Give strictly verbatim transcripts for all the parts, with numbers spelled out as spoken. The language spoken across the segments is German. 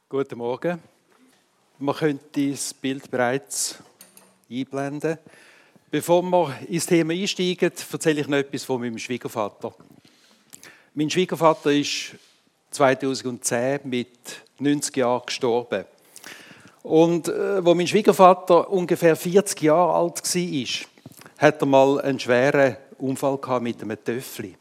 Guten Morgen. Man könnte das Bild bereits einblenden. Bevor wir ins Thema einsteigen, erzähle ich noch etwas von meinem Schwiegervater. Mein Schwiegervater ist zweitausendzehn mit neunzig Jahren gestorben. Und äh, als mein Schwiegervater ungefähr vierzig Jahre alt war, hatte er mal einen schweren Unfall mit einem Töffli.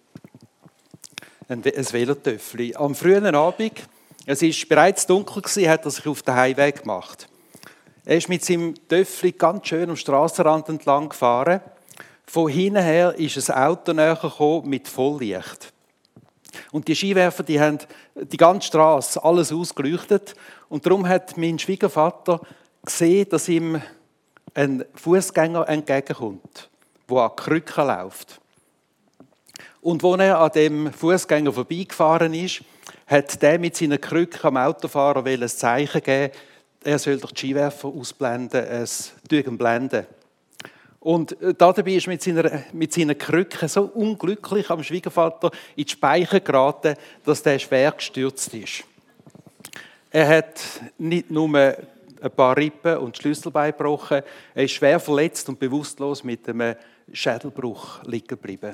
Ein Velotöffli. Am frühen Abend, es war bereits dunkel, hat er sich auf den Heimweg gemacht. Er ist mit seinem Töffli ganz schön am Strassenrand entlang gefahren. Von hinten her ist ein Auto näher gekommen mit Volllicht. Und die Skiwerfer, die haben die ganze Straße alles ausgeleuchtet. Und darum hat mein Schwiegervater gesehen, dass ihm ein Fußgänger entgegenkommt, der an Krücken läuft. Und als er an dem Fußgänger vorbeigefahren ist, hat der mit seinen Krücken am Autofahrer ein Zeichen geben, er soll doch die Skiwerfer ausblenden, es blenden. Und dabei ist mit seiner, mit seinen Krücken so unglücklich am Schwiegervater in die Speichen geraten, dass der schwer gestürzt ist. Er hat nicht nur ein paar Rippen und Schlüsselbein gebrochen, er ist schwer verletzt und bewusstlos mit einem Schädelbruch liegen geblieben.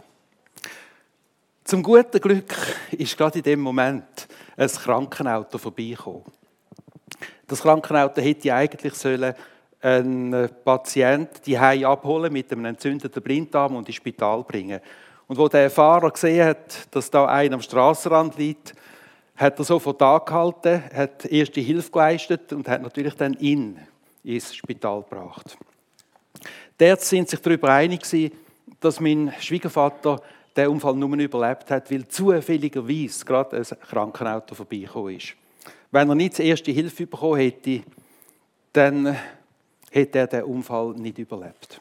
Zum guten Glück ist gerade in dem Moment ein Krankenauto vorbeigekommen. Das Krankenauto hätte eigentlich sollen einen Patienten die Hause abholen mit einem entzündeten Blinddarm und ins Spital bringen. Und als der Fahrer gesehen hat, dass da einer am Strassenrand liegt, hat er sofort angehalten, hat erste Hilfe geleistet und hat natürlich dann ihn ins Spital gebracht. Die Ärzte sind sich darüber einig gewesen, dass mein Schwiegervater den Unfall nur überlebt hat, weil zufälligerweise gerade ein Krankenauto vorbeigekommen ist. Wenn er nicht die erste Hilfe bekommen hätte, dann hätte er den Unfall nicht überlebt.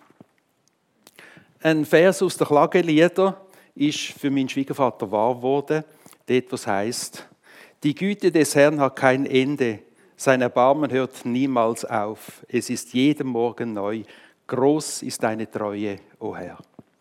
Ein Vers aus den Klageliedern ist für meinen Schwiegervater wahr geworden, dort was heisst: Die Güte des Herrn hat kein Ende, sein Erbarmen hört niemals auf. Es ist jeden Morgen neu, groß ist deine Treue, o Herr.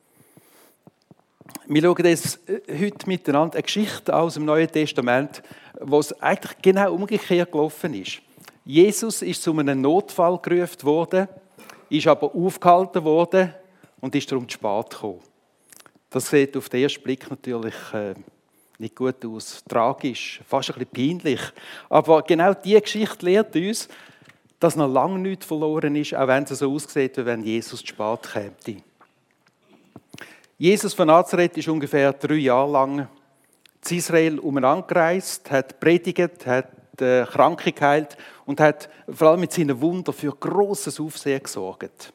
Wir schauen jetzt heute miteinander eine Geschichte aus dem Neuen Testament, wo es eigentlich genau umgekehrt gelaufen ist. Jesus ist zu einem Notfall gerufen worden, ist aber aufgehalten worden und ist darum zu spät gekommen. Das sieht auf den ersten Blick natürlich äh, nicht gut aus, tragisch, fast ein bisschen peinlich. Aber genau diese Geschichte lehrt uns, dass noch lange nichts verloren ist, auch wenn es so aussieht, wie wenn Jesus zu spät käme. Jesus von Nazareth ist ungefähr drei Jahre lang in Israel umeinander gereist, hat predigt, hat äh, Kranke geheilt und hat vor allem mit seinen Wundern für grosses Aufsehen gesorgt.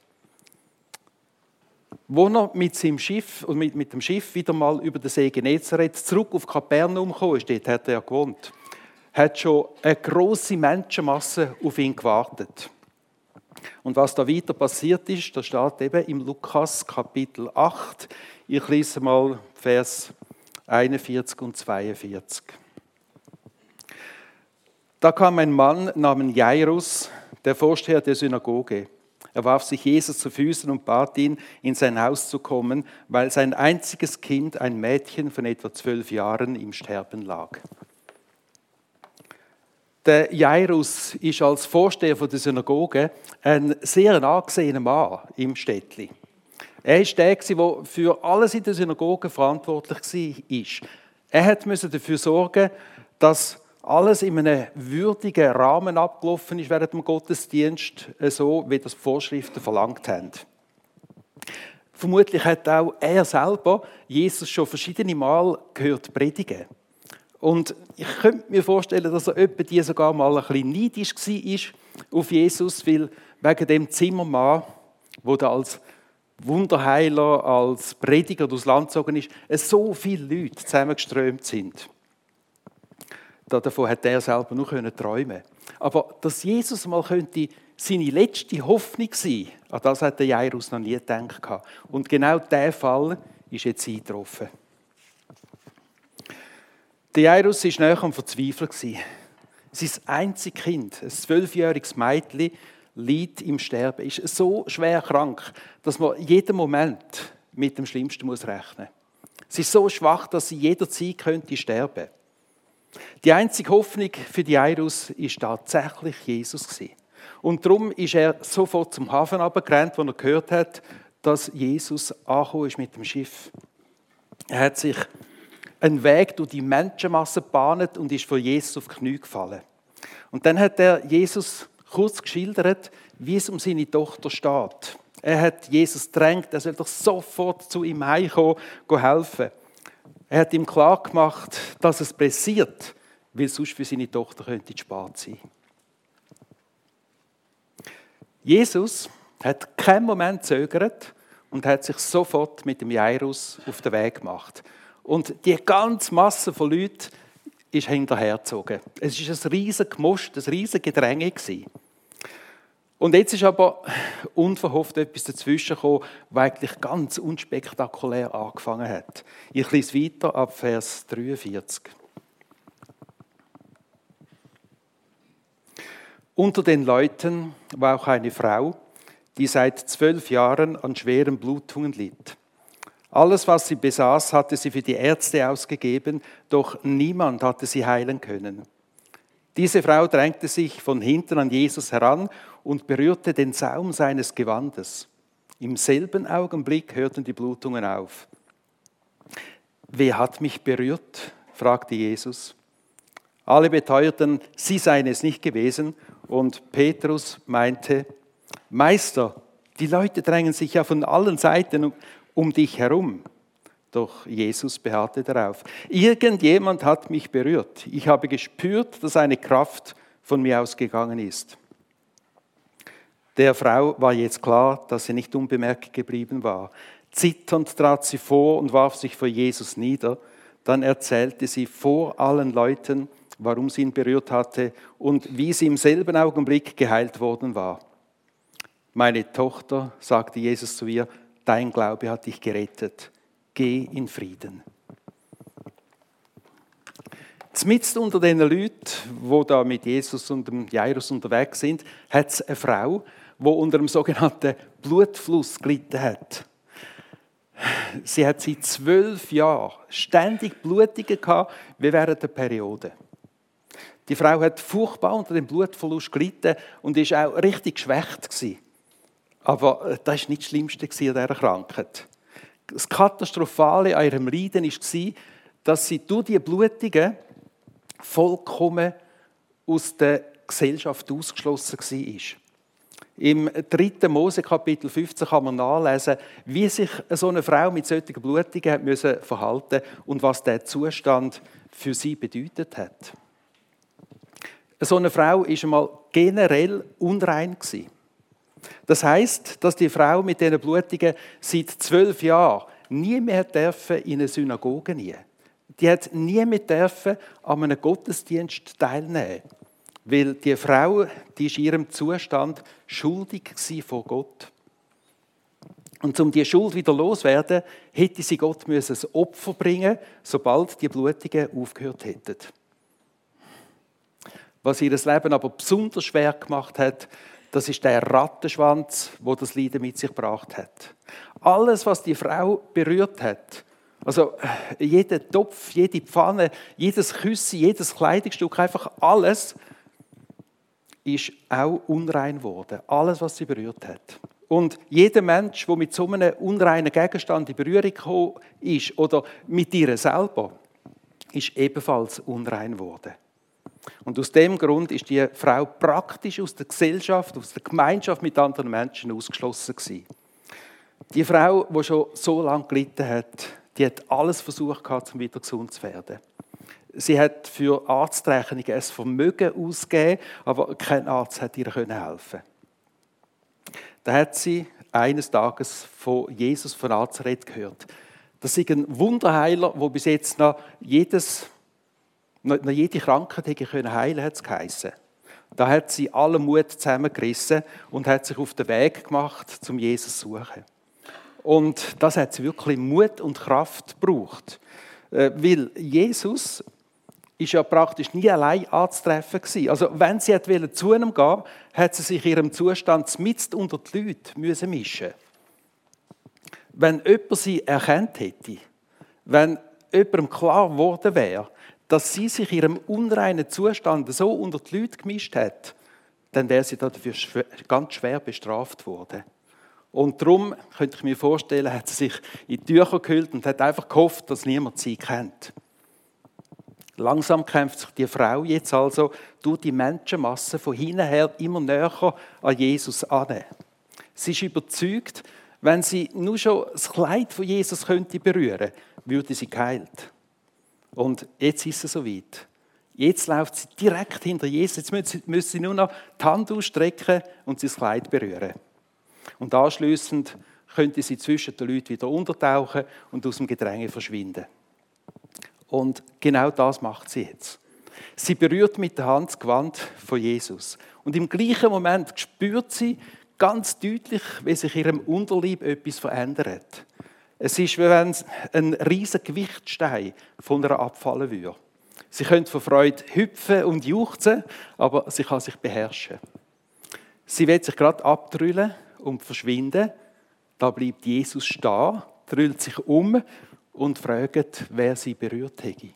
Als er mit seinem Schiff und mit, mit dem Schiff wieder mal über den See Genezareth zurück auf Kapernaum gekommen ist, dort hat er ja gewohnt, hat schon eine grosse Menschenmasse auf ihn gewartet. Und was da weiter passiert ist, das steht eben im Lukas Kapitel acht. Ich lese mal Vers einundvierzig und zweiundvierzig. Da kam ein Mann namens Jairus, der Vorsteher der Synagoge. Er warf sich Jesus zu Füßen und bat ihn, in sein Haus zu kommen, weil sein einziges Kind, ein Mädchen von etwa zwölf Jahren, im Sterben lag. Der Jairus ist als Vorsteher der Synagoge ein sehr angesehener Mann im Städtli. Er war der, der für alles in der Synagoge verantwortlich war. Er musste dafür sorgen, dass alles in einem würdigen Rahmen abgelaufen ist während dem Gottesdienst, so wie das die Vorschriften verlangt haben. Vermutlich hat auch er selber Jesus schon verschiedene Mal gehört predigen. Und ich könnte mir vorstellen, dass er etwa die sogar mal ein bisschen neidisch war auf Jesus, weil wegen dem Zimmermann, der da als Wunderheiler, als Prediger durchs Land gezogen ist, so viele Leute zusammengeströmt sind. Davon hat er selber nur träumen. Aber dass Jesus mal könnte seine letzte Hoffnung sein, an das hat der Jairus noch nie gedacht. Und genau dieser Fall ist jetzt eingetroffen. Der Jairus war nahe am Verzweifeln. Sein einziges Kind, ein zwölfjähriges Mädchen, liegt im Sterben, ist so schwer krank, dass man jeden Moment mit dem Schlimmsten rechnen muss. Sie ist so schwach, dass sie jederzeit sterben könnte. Die einzige Hoffnung für die Jairus war tatsächlich Jesus. Und darum ist er sofort zum Hafen runtergerannt, wo er gehört hat, dass Jesus angekommen ist mit dem Schiff. Er hat sich einen Weg durch die Menschenmasse gebahnt und ist von Jesus auf die Knie gefallen. Und dann hat er Jesus kurz geschildert, wie es um seine Tochter steht. Er hat Jesus gedrängt, er soll doch sofort zu ihm heimkommen, helfen. Er hat ihm klar gemacht, dass es pressiert, weil sonst für seine Tochter könnte es spät sein. Jesus hat keinen Moment zögert und hat sich sofort mit dem Jairus auf den Weg gemacht. Und die ganze Masse von Leuten ist hinterhergezogen. Es war ein riesiges Gemusch, ein riesiges Gedränge. Und jetzt ist aber unverhofft etwas dazwischen gekommen, was eigentlich ganz unspektakulär angefangen hat. Ich lese weiter ab Vers dreiundvierzig. Unter den Leuten war auch eine Frau, die seit zwölf Jahren an schweren Blutungen litt. Alles, was sie besaß, hatte sie für die Ärzte ausgegeben, doch niemand hatte sie heilen können. Diese Frau drängte sich von hinten an Jesus heran und berührte den Saum seines Gewandes. Im selben Augenblick hörten die Blutungen auf. Wer hat mich berührt? Fragte Jesus. Alle beteuerten, sie seien es nicht gewesen, und Petrus meinte, Meister, die Leute drängen sich ja von allen Seiten um dich herum. Doch Jesus beharrte darauf. Irgendjemand hat mich berührt. Ich habe gespürt, dass eine Kraft von mir ausgegangen ist. Der Frau war jetzt klar, dass sie nicht unbemerkt geblieben war. Zitternd trat sie vor und warf sich vor Jesus nieder. Dann erzählte sie vor allen Leuten, warum sie ihn berührt hatte und wie sie im selben Augenblick geheilt worden war. Meine Tochter, sagte Jesus zu ihr, dein Glaube hat dich gerettet. Geh in Frieden. Mitten unter den Leuten, die da mit Jesus und dem Jairus unterwegs sind, hat es eine Frau, die unter dem sogenannten Blutfluss gelitten hat. Sie hat seit zwölf Jahren ständig Blutungen gehabt, wie während der Periode. Die Frau hat furchtbar unter dem Blutverlust gelitten und war auch richtig geschwächt gewesen. Aber das war nicht das Schlimmste an dieser Krankheit. Das Katastrophale an ihrem Leiden war, dass sie durch diese Blutungen vollkommen aus der Gesellschaft ausgeschlossen war. Im dritten Mose Kapitel fünfzehn kann man nachlesen, wie sich so eine Frau mit solchen Blutungen müssen verhalten und was der Zustand für sie bedeutet hat. So eine Frau war einmal generell unrein. Das heisst, dass die Frau mit diesen Blutungen seit zwölf Jahren nie mehr in eine Synagoge nie. Die hat nie mehr an einem Gottesdienst teilnehmen, weil die Frau, die ist in ihrem Zustand schuldig war vor Gott. Und um diese Schuld wieder loszuwerden, hätte sie Gott ein Opfer bringen, sobald die Blutungen aufgehört hätten. Was ihr Leben aber besonders schwer gemacht hat, das ist der Rattenschwanz, wo das Leiden mit sich gebracht hat. Alles, was die Frau berührt hat, also jeder Topf, jede Pfanne, jedes Küsschen, jedes Kleidungsstück, einfach alles, ist auch unrein geworden. Alles, was sie berührt hat. Und jeder Mensch, der mit so einem unreinen Gegenstand in Berührung gekommen ist, oder mit ihr selber, ist ebenfalls unrein geworden. Und aus dem Grund ist die Frau praktisch aus der Gesellschaft, aus der Gemeinschaft mit anderen Menschen ausgeschlossen gewesen. Die Frau, die schon so lange gelitten hat, die hat alles versucht, um wieder gesund zu werden. Sie hat für Arztrechnungen ein Vermögen ausgegeben, aber kein Arzt hat ihr helfen. Da hat sie eines Tages von Jesus von Nazareth gehört. Das ist ein Wunderheiler, der bis jetzt noch jedes Noch jede Krankheit hätte heilen, hat es geheissen. Da hat sie allen Mut zusammengerissen und hat sich auf den Weg gemacht, um Jesus zu suchen. Und das hat sie wirklich Mut und Kraft gebraucht. Weil Jesus ist ja praktisch nie allein anzutreffen gewesen. Also wenn sie zu ihm gehen wollte, hat sie sich in ihrem Zustand mitten unter die Leute mischen müssen. Wenn jemand sie erkannt hätte, wenn jemandem klar geworden wäre, dass sie sich in ihrem unreinen Zustand so unter die Leute gemischt hat, dann wäre sie dafür ganz schwer bestraft worden. Und darum, könnte ich mir vorstellen, hat sie sich in die Tücher gehüllt und hat einfach gehofft, dass niemand sie kennt. Langsam kämpft sich die Frau jetzt also durch die Menschenmasse von hinten her immer näher an Jesus an. Sie ist überzeugt, wenn sie nur schon das Kleid von Jesus könnte berühren, würde sie geheilt. Und jetzt ist es soweit. Jetzt läuft sie direkt hinter Jesus. Jetzt müssen sie, müssen sie nur noch die Hand ausstrecken und sein Kleid berühren. Und anschliessend könnte sie zwischen den Leuten wieder untertauchen und aus dem Gedränge verschwinden. Und genau das macht sie jetzt. Sie berührt mit der Hand das Gewand von Jesus. Und im gleichen Moment spürt sie ganz deutlich, wie sich in ihrem Unterleib etwas verändert. Es ist, wie wenn ein riesiger Gewichtstein von ihr abfallen würde. Sie könnte vor Freude hüpfen und juchzen, aber sie kann sich beherrschen. Sie will sich gerade abtrüllen und verschwinden. Da bleibt Jesus stehen, trüllt sich um und fragt, wer sie berührt hätte.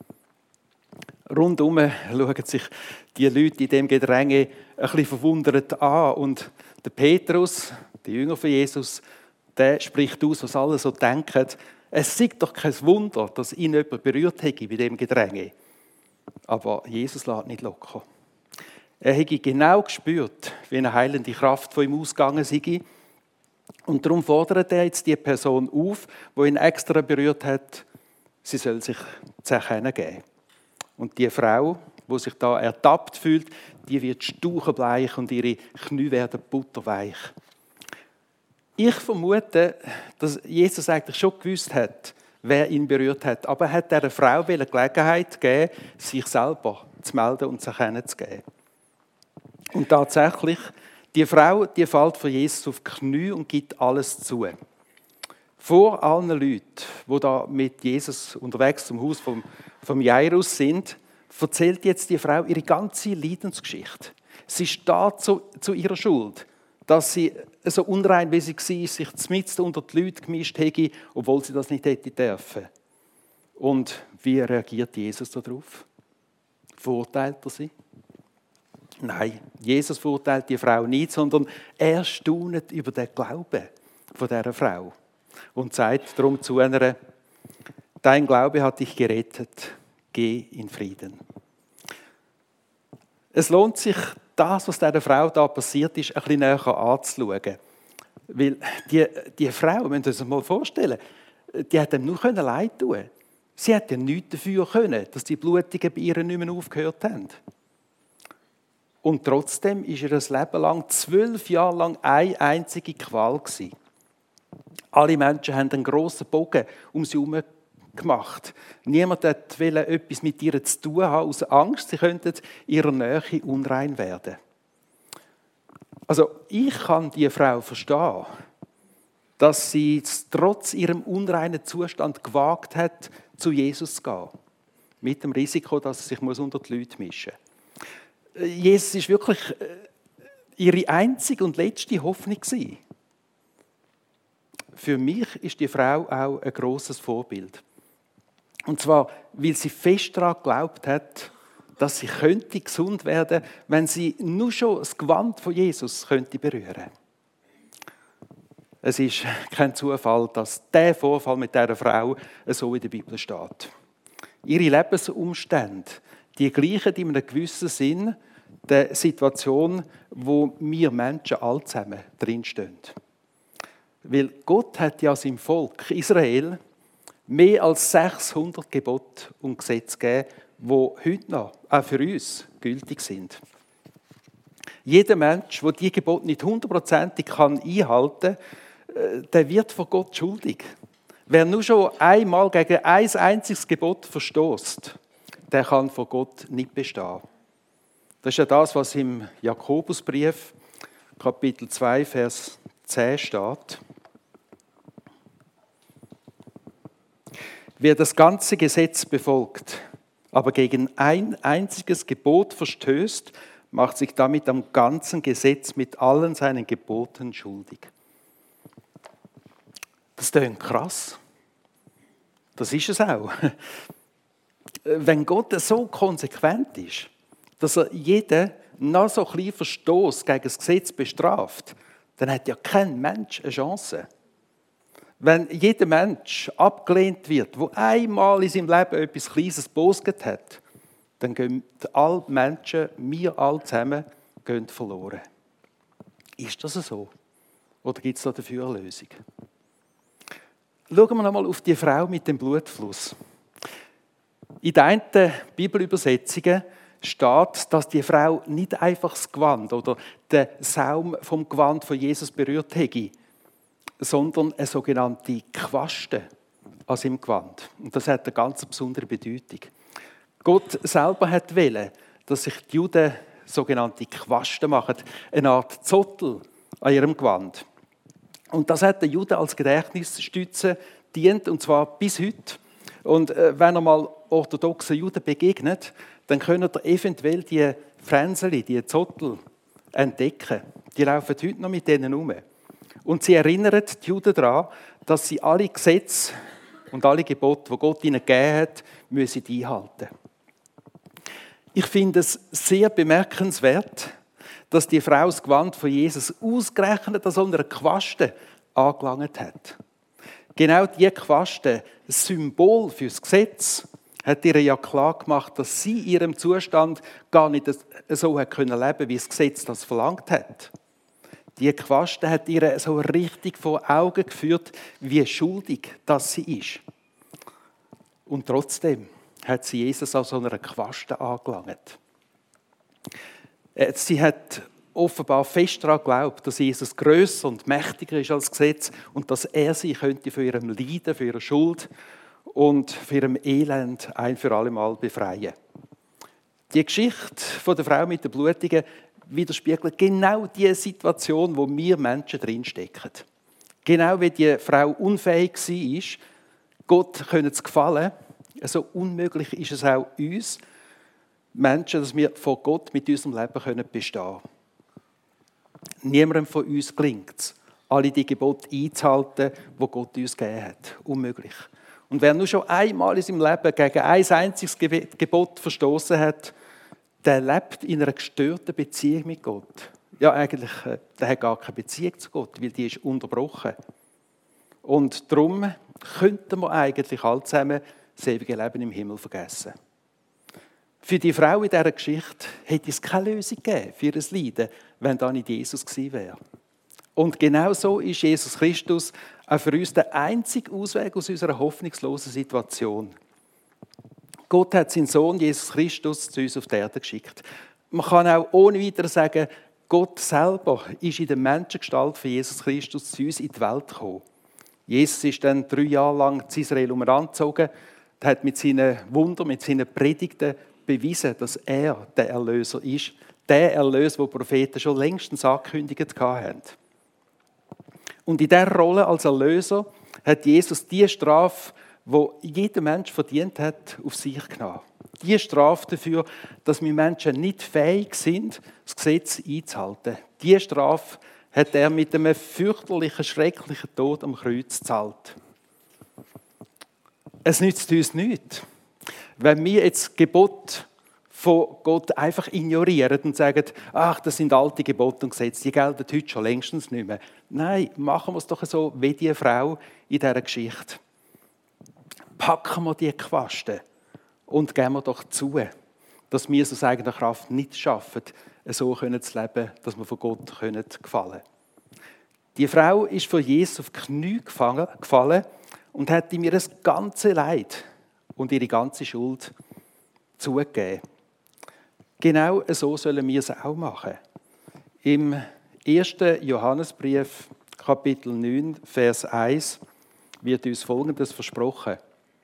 Rundum schauen sich die Leute in dem Gedränge ein bisschen verwundert an. Und der Petrus, der Jünger von Jesus, der spricht aus, was alle so denken. Es sei doch kein Wunder, dass ihn jemand berührt hätte bei dem Gedränge. Aber Jesus lässt nicht locker. Er hätte genau gespürt, wie eine heilende Kraft von ihm ausgegangen sei. Und darum fordert er jetzt die Person auf, die ihn extra berührt hat, sie soll sich zu erkennen geben. Und die Frau, die sich da ertappt fühlt, die wird stauchenbleich und ihre Knie werden butterweich. Ich vermute, dass Jesus eigentlich schon gewusst hat, wer ihn berührt hat. Aber er hat dieser Frau eine Gelegenheit gegeben, sich selber zu melden und zu erkennen zu geben. Und tatsächlich, die Frau, die fällt vor Jesus auf die Knie und gibt alles zu. Vor allen Leuten, die da mit Jesus unterwegs zum Haus vom, vom Jairus sind, erzählt jetzt die Frau ihre ganze Leidensgeschichte. Sie steht zu, zu ihrer Schuld, dass sie so unrein wie sie war, sich mitten unter die Leute gemischt hätte, obwohl sie das nicht hätte dürfen. Und wie reagiert Jesus darauf? Verurteilt er sie? Nein, Jesus verurteilt die Frau nicht, sondern er staunet über den Glauben von dieser Frau und sagt darum zu einer: Dein Glaube hat dich gerettet, geh in Frieden. Es lohnt sich, das, was dieser Frau da passiert ist, ein bisschen näher anzuschauen. Weil die, die Frau, wenn wir uns das mal vorstellen, die hat ihm nur leid tun können. Sie hat ja nichts dafür können, dass die Blutungen bei ihr nicht mehr aufgehört haben. Und trotzdem war ihr das Leben lang, zwölf Jahre lang, eine einzige Qual gewesen. Alle Menschen haben einen grossen Bogen um sie herum gemacht. Niemand wollte etwas mit ihr zu tun haben, aus Angst, sie könnten ihrer Nähe unrein werden. Also ich kann die Frau verstehen, dass sie es trotz ihrem unreinen Zustand gewagt hat, zu Jesus zu gehen. Mit dem Risiko, dass sie sich unter die Leute mischen muss. Jesus ist wirklich ihre einzige und letzte Hoffnung gewesen. Für mich ist die Frau auch ein grosses Vorbild. Und zwar, weil sie fest daran geglaubt hat, dass sie könnte gesund werden, wenn sie nur schon das Gewand von Jesus könnte berühren. Es ist kein Zufall, dass der Vorfall mit dieser Frau so in der Bibel steht. Ihre Lebensumstände, die gleichen in einem gewissen Sinn der Situation, wo wir Menschen alle zusammen drinstehen. Weil Gott hat ja seinem Volk Israel mehr als sechshundert Gebote und Gesetze gegeben, die heute noch, auch für uns, gültig sind. Jeder Mensch, der diese Gebote nicht hundertprozentig einhalten kann, der wird vor Gott schuldig. Wer nur schon einmal gegen ein einziges Gebot verstößt, der kann vor Gott nicht bestehen. Das ist ja das, was im Jakobusbrief, Kapitel zwei, Vers zehn steht. Wer das ganze Gesetz befolgt, aber gegen ein einziges Gebot verstößt, macht sich damit am ganzen Gesetz mit allen seinen Geboten schuldig. Das klingt krass. Das ist es auch. wenn Gott so konsequent ist, dass er jeden noch so kleinen Verstoß gegen das Gesetz bestraft, dann hat ja kein Mensch eine Chance. Wenn jeder Mensch abgelehnt wird, der einmal in seinem Leben etwas Kleines bosget hat, dann gehen alle Menschen, wir alle zusammen, gehen verloren. Ist das so? Oder gibt es da dafür eine Lösung? Schauen wir nochmal auf die Frau mit dem Blutfluss. In den einen Bibelübersetzungen steht, dass die Frau nicht einfach das Gewand oder den Saum vom Gewand von Jesus berührt hätte, sondern eine sogenannte Quaste an seinem Gewand. Und das hat eine ganz besondere Bedeutung. Gott selber hat wollen, dass sich die Juden sogenannte Quasten machen, eine Art Zottel an ihrem Gewand. Und das hat den Juden als Gedächtnisstütze dient, und zwar bis heute. Und äh, wenn er mal orthodoxen Juden begegnet, dann können ihr eventuell die Fränzeli, die Zottel entdecken. Die laufen heute noch mit denen herum. Und sie erinnern die Juden daran, dass sie alle Gesetze und alle Gebote, die Gott ihnen gegeben hat, müssen einhalten. Ich finde es sehr bemerkenswert, dass die Frau das Gewand von Jesus ausgerechnet an so einer Quaste angelangt hat. Genau diese Quaste, das Symbol für das Gesetz, hat ihr ja klar gemacht, dass sie in ihrem Zustand gar nicht so leben können, wie das Gesetz das verlangt hat. Die Quaste hat ihr so richtig vor Augen geführt, wie schuldig das sie ist. Und trotzdem hat sie Jesus an so einer Quaste angelangt. Sie hat offenbar fest daran geglaubt, dass Jesus grösser und mächtiger ist als das Gesetz und dass er sie könnte von ihrem Leiden, von ihrer Schuld und von ihrem Elend ein für alle Mal befreien. Die Geschichte von der Frau mit den Blutungen widerspiegelt genau die Situation, wo wir Menschen drinstecken. Genau wie die Frau unfähig war, Gott zu gefallen, so unmöglich ist es auch uns Menschen, dass wir vor Gott mit unserem Leben bestehen können. Niemandem von uns gelingt es, alle die Gebote einzuhalten, die Gott uns gegeben hat. Unmöglich. Und wer nur schon einmal in seinem Leben gegen ein einziges Gebot verstoßen hat, der lebt in einer gestörten Beziehung mit Gott. Ja, eigentlich, der hat gar keine Beziehung zu Gott, weil die ist unterbrochen. Und darum könnten wir eigentlich alle zusammen das ewige Leben im Himmel vergessen. Für die Frau in dieser Geschichte hätte es keine Lösung gegeben für ihr Leiden, wenn da nicht Jesus gewesen wäre. Und genau so ist Jesus Christus auch für uns der einzige Ausweg aus unserer hoffnungslosen Situation. Gott hat seinen Sohn Jesus Christus zu uns auf die Erde geschickt. Man kann auch ohne weiteres sagen, Gott selber ist in der Menschengestalt von Jesus Christus zu uns in die Welt gekommen. Jesus ist dann drei Jahre lang zu Israel umherangezogen, hat mit seinen Wundern, mit seinen Predigten bewiesen, dass er der Erlöser ist. Der Erlöser, den die Propheten schon längstens angekündigt haben. Und in dieser Rolle als Erlöser hat Jesus die Strafe, die jeder Mensch verdient hat, auf sich genommen. Die Strafe dafür, dass wir Menschen nicht fähig sind, das Gesetz einzuhalten. Die Strafe hat er mit einem fürchterlichen, schrecklichen Tod am Kreuz gezahlt. Es nützt uns nichts, wenn wir jetzt das Gebot von Gott einfach ignorieren und sagen, ach, das sind alte Gebote und Gesetze, die gelten heute schon längstens nicht mehr. Nein, machen wir es doch so wie die Frau in dieser Geschichte. Packen wir die Quaste und geben wir doch zu, dass wir es aus eigener Kraft nicht schaffen, so zu leben, dass wir von Gott gefallen können. Die Frau ist von Jesus auf die Knie gefallen und hat ihm ihr ganzes Leid und ihre ganze Schuld zugegeben. Genau so sollen wir es auch machen. Im ersten Johannesbrief, Kapitel neun, Vers eins, wird uns Folgendes versprochen.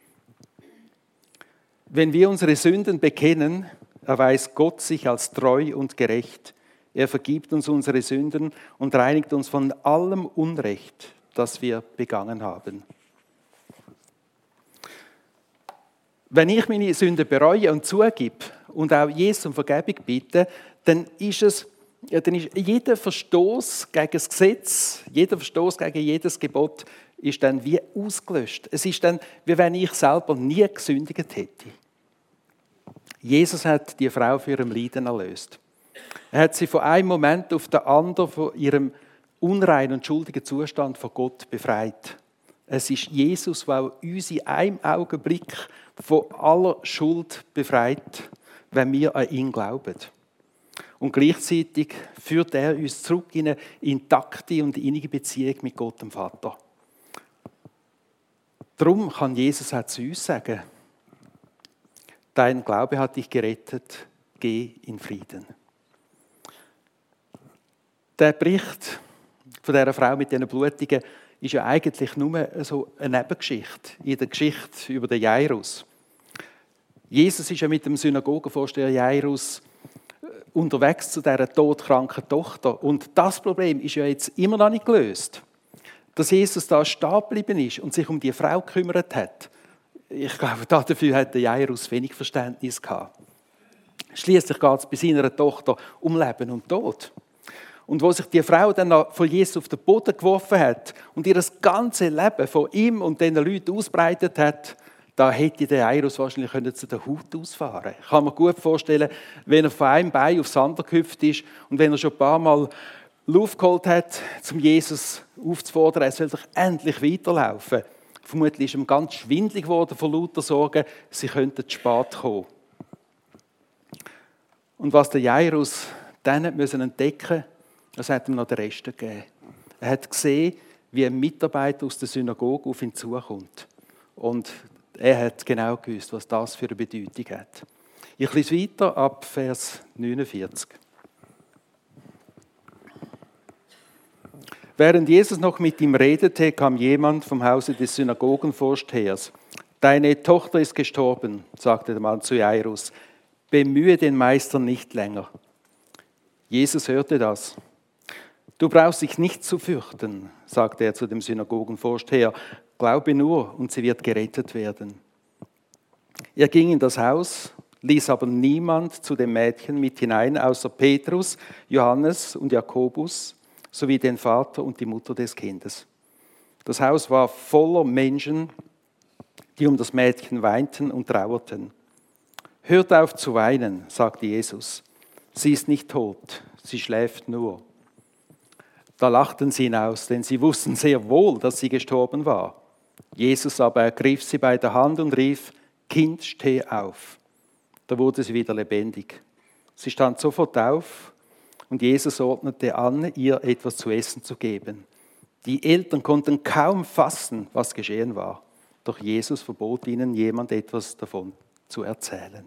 Wenn wir unsere Sünden bekennen, erweist Gott sich als treu und gerecht. Er vergibt uns unsere Sünden und reinigt uns von allem Unrecht, das wir begangen haben. Wenn ich meine Sünden bereue und zugebe und auch Jesus um Vergebung bitte, dann ist es, ja, dann ist jeder Verstoß gegen das Gesetz, jeder Verstoß gegen jedes Gebot ist dann wie ausgelöscht. Es ist dann, wie wenn ich selber nie gesündigt hätte. Jesus hat die Frau für ihrem Leiden erlöst. Er hat sie von einem Moment auf den anderen von ihrem unreinen und schuldigen Zustand von Gott befreit. Es ist Jesus, der uns in einem Augenblick von aller Schuld befreit, wenn wir an ihn glauben. Und gleichzeitig führt er uns zurück in eine intakte und innige Beziehung mit Gott, dem Vater. Darum kann Jesus auch zu uns sagen, dein Glaube hat dich gerettet, geh in Frieden. Der Bericht von dieser Frau mit diesen Blutungen ist ja eigentlich nur so eine Nebengeschichte in der Geschichte über den Jairus. Jesus ist ja mit dem Synagogenvorsteher Jairus unterwegs zu dieser todkranken Tochter. Und das Problem ist ja jetzt immer noch nicht gelöst. Dass Jesus da stehen geblieben ist und sich um die Frau gekümmert hat, ich glaube, dafür hat der Jairus wenig Verständnis gehabt. Schließlich geht es bei seiner Tochter um Leben und Tod. Und wo sich die Frau dann von Jesus auf den Boden geworfen hat und ihr ganzes Leben von ihm und diesen Leuten ausbreitet hat, da hätte der Jairus wahrscheinlich zu der Haut ausfahren können. Ich kann mir gut vorstellen, wenn er von einem Bein aufs andere gehüpft ist und wenn er schon ein paar Mal Luft geholt hat, um Jesus aufzufordern, er soll doch endlich weiterlaufen. Vermutlich ist ihm ganz schwindelig geworden von lauter Sorgen, sie könnten zu spät kommen. Und was der Jairus dann entdecken musste, das hat ihm noch den Rest gegeben. Er hat gesehen, wie ein Mitarbeiter aus der Synagoge auf ihn zukommt. Und er hat genau gewusst, was das für eine Bedeutung hat. Ich lese weiter ab Vers neunundvierzig. Während Jesus noch mit ihm redete, kam jemand vom Hause des Synagogenvorstehers. Deine Tochter ist gestorben, sagte der Mann zu Jairus. Bemühe den Meister nicht länger. Jesus hörte das. Du brauchst dich nicht zu fürchten, sagte er zu dem Synagogenvorsteher. Glaube nur, und sie wird gerettet werden. Er ging in das Haus, ließ aber niemand zu dem Mädchen mit hinein, außer Petrus, Johannes und Jakobus, sowie den Vater und die Mutter des Kindes. Das Haus war voller Menschen, die um das Mädchen weinten und trauerten. Hört auf zu weinen, sagte Jesus. Sie ist nicht tot, sie schläft nur. Da lachten sie ihn aus, denn sie wussten sehr wohl, dass sie gestorben war. Jesus aber ergriff sie bei der Hand und rief, Kind, steh auf. Da wurde sie wieder lebendig. Sie stand sofort auf und Jesus ordnete an, ihr etwas zu essen zu geben. Die Eltern konnten kaum fassen, was geschehen war. Doch Jesus verbot ihnen, jemand etwas davon zu erzählen.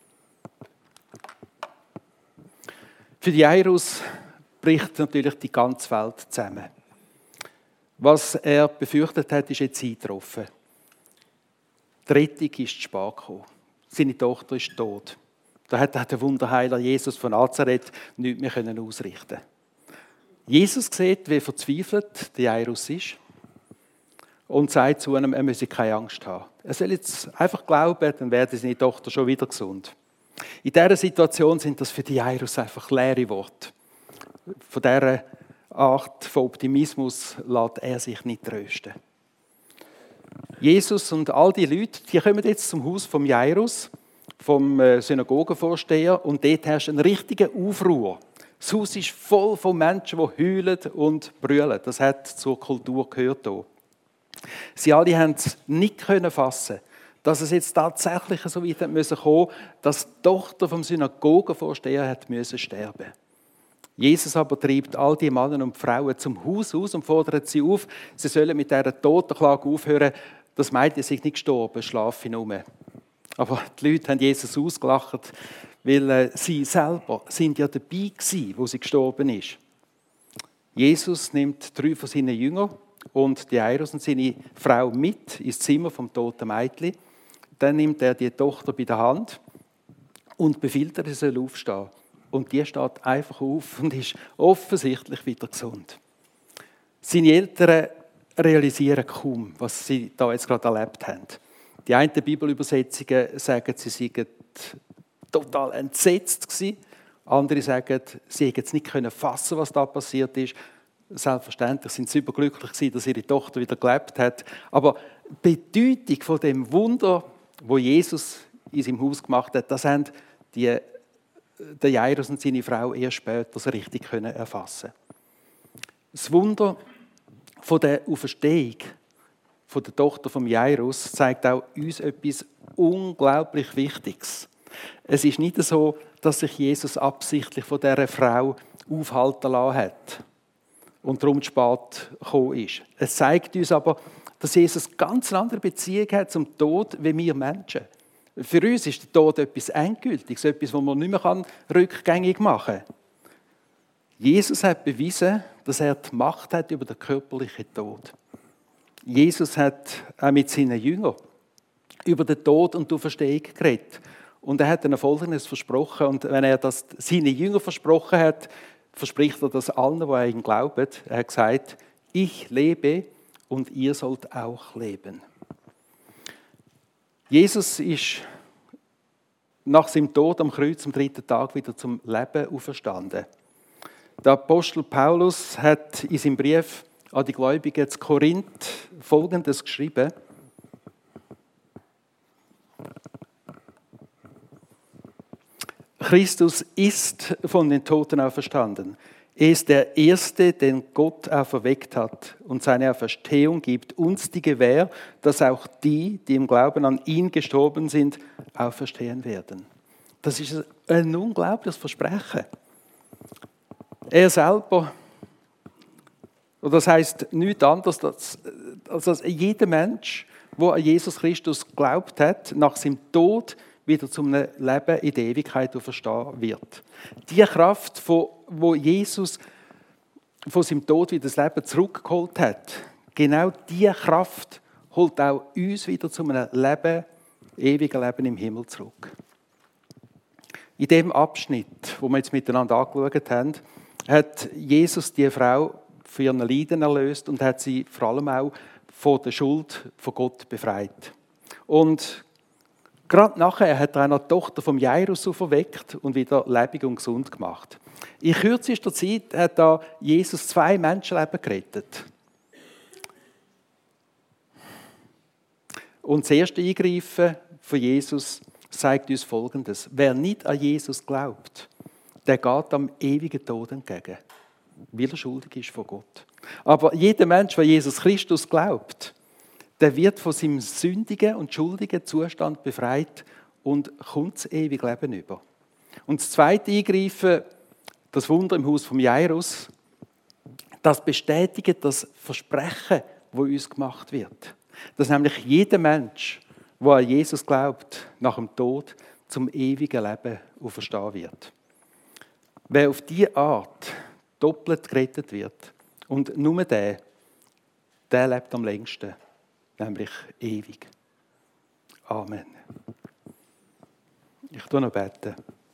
Für Jairus bricht natürlich die ganze Welt zusammen. Was er befürchtet hat, ist jetzt eingetroffen. Die Rettung ist zu spät gekommen. Seine Tochter ist tot. Da hat der Wunderheiler Jesus von Nazareth nichts mehr ausrichten können. Jesus sieht, wie verzweifelt der Jairus ist und sagt zu ihm, er müsse keine Angst haben. Er soll jetzt einfach glauben, dann werde seine Tochter schon wieder gesund. In dieser Situation sind das für die Jairus einfach leere Worte. Von dieser Art von Optimismus lässt er sich nicht trösten. Jesus und all die Leute, die kommen jetzt zum Haus vom Jairus, vom Synagogenvorsteher, und dort herrscht ein richtiger Aufruhr. Das Haus ist voll von Menschen, die heulen und brüllen. Das hat zur Kultur gehört hier. Sie alle haben es nicht fassen, dass es jetzt tatsächlich so weit kommen musste, dass die Tochter vom Synagogenvorsteher hat müssen sterben. Jesus aber treibt all die Männer und Frauen zum Haus aus und fordert sie auf, sie sollen mit dieser Totenklage aufhören, das Mädchen sei nicht gestorben, schlafe nur. Aber die Leute haben Jesus ausgelacht, weil äh, sie selber sind ja dabei gewesen, wo sie gestorben ist. Jesus nimmt drei von seinen Jüngern und die Jairus und seine Frau mit ins Zimmer vom toten Mädchen. Dann nimmt er die Tochter bei der Hand und befiehlt ihr, sie soll aufstehen. Und die steht einfach auf und ist offensichtlich wieder gesund. Seine Eltern realisieren kaum, was sie da jetzt gerade erlebt haben. Die einen Bibelübersetzungen sagen, sie seien total entsetzt gewesen. Andere sagen, sie hätten es nicht fassen, was da passiert ist. Selbstverständlich sind sie überglücklich gewesen, dass ihre Tochter wieder gelebt hat. Aber die Bedeutung von dem Wunder, wo Jesus in seinem Haus gemacht hat, das haben die, der Jairus und seine Frau erst später so richtig können erfassen. Das Wunder von der Auferstehung von der Tochter von Jairus zeigt auch uns etwas unglaublich Wichtiges. Es ist nicht so, dass sich Jesus absichtlich von dieser Frau aufhalten lassen hat und darum zu spät gekommen ist. Es zeigt uns aber, dass Jesus eine ganz andere Beziehung hat zum Tod wie wir Menschen. Für uns ist der Tod etwas Endgültiges, etwas, das man nicht mehr rückgängig machen kann. Jesus hat bewiesen, dass er die Macht hat über den körperlichen Tod. Jesus hat auch mit seinen Jüngern über den Tod und die Auferstehung geredet. Und er hat ihnen Folgendes versprochen. Und wenn er das seinen Jüngern versprochen hat, verspricht er das allen, die an ihn glauben. Er hat gesagt, ich lebe und ihr sollt auch leben. Jesus ist nach seinem Tod am Kreuz am dritten Tag wieder zum Leben auferstanden. Der Apostel Paulus hat in seinem Brief an die Gläubigen zu Korinth Folgendes geschrieben. Christus ist von den Toten auferstanden. Er ist der Erste, den Gott auferweckt hat. Und seine Auferstehung gibt uns die Gewähr, dass auch die, die im Glauben an ihn gestorben sind, auferstehen werden. Das ist ein unglaubliches Versprechen. Er selber, oder das heisst nichts anderes, als dass jeder Mensch, der an Jesus Christus geglaubt hat, nach seinem Tod wieder zum Leben in der Ewigkeit auferstehen wird. Die Kraft, wo Jesus von seinem Tod wieder das Leben zurückgeholt hat, genau diese Kraft holt auch uns wieder zu einem Leben, ewigen Leben im Himmel zurück. In dem Abschnitt, wo wir jetzt miteinander angeschaut haben, hat Jesus die Frau von ihren Leiden erlöst und hat sie vor allem auch von der Schuld von Gott befreit. Und gerade nachher hat er auch noch die Tochter vom Jairus auferweckt und wieder lebendig und gesund gemacht. In kürzester Zeit hat da Jesus zwei Menschenleben gerettet. Und das erste Eingreifen von Jesus zeigt uns Folgendes. Wer nicht an Jesus glaubt, der geht am ewigen Tod entgegen, weil er schuldig ist vor Gott. Aber jeder Mensch, der Jesus Christus glaubt, der wird von seinem sündigen und schuldigen Zustand befreit und kommt das ewige Leben über. Und das zweite Eingreifen, das Wunder im Haus von Jairus, das bestätigt das Versprechen, das uns gemacht wird. Dass nämlich jeder Mensch, der an Jesus glaubt, nach dem Tod zum ewigen Leben auferstehen wird. Wer auf diese Art doppelt gerettet wird und nur der, der lebt am längsten. Nämlich ewig. Amen. Ich tue noch beten.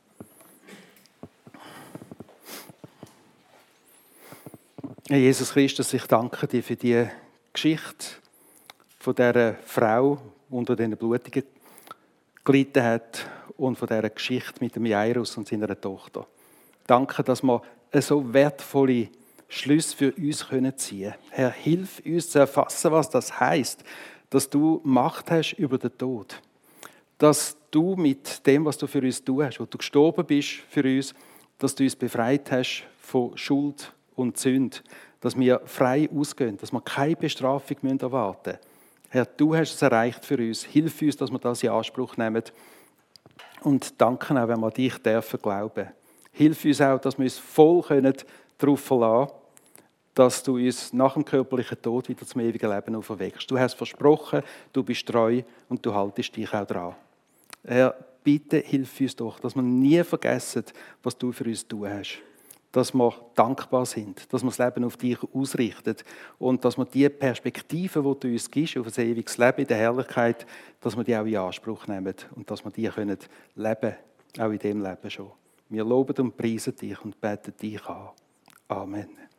Herr Jesus Christus, ich danke dir für die Geschichte von dieser Frau, die unter diesen Blutungen gelitten hat, und von dieser Geschichte mit dem Jairus und seiner Tochter. Danke, dass wir so wertvolle Schlüsse für uns ziehen können. Herr, hilf uns zu erfassen, was das heisst, dass du Macht hast über den Tod. Dass du mit dem, was du für uns tun hast, wo du gestorben bist für uns, dass du uns befreit hast von Schuld und Sünde. Dass wir frei ausgehen, dass wir keine Bestrafung erwarten müssen. Herr, du hast es erreicht für uns. Hilf uns, dass wir das in Anspruch nehmen. Und danke auch, wenn wir dich dürfen glauben. Hilf uns auch, dass wir uns voll darauf verlassen können, dass du uns nach dem körperlichen Tod wieder zum ewigen Leben auferweckst. Du hast versprochen, du bist treu und du haltest dich auch dran. Herr, bitte hilf uns doch, dass wir nie vergessen, was du für uns tun hast. Dass wir dankbar sind, dass wir das Leben auf dich ausrichten und dass wir die Perspektive, die du uns gibst, auf ein ewiges Leben in der Herrlichkeit, dass wir die auch in Anspruch nehmen und dass wir die können leben, auch in dem Leben schon. Wir loben und preisen dich und beten dich an. Amen.